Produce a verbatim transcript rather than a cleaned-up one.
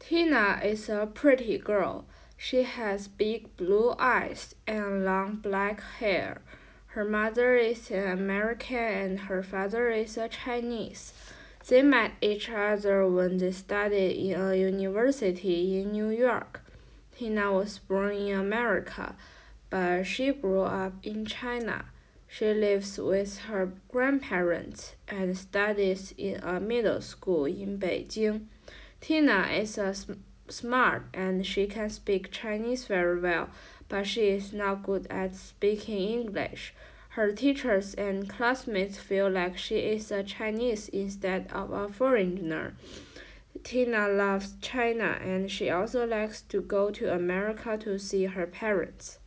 Tina is a pretty girl. She has big blue eyes and long black hair. Her mother is an American and her father is a Chinese. They met each other when they studied in a university in New York. Tina was born in America, but she grew up in China. She lives with her grandparents and studies in a middle school in Beijing. Tina is a sm- smart and she can speak Chinese very well, but she is not good at speaking English. Her teachers and classmates feel like she is a Chinese instead of a foreigner. Tina loves China and she also likes to go to America to see her parents.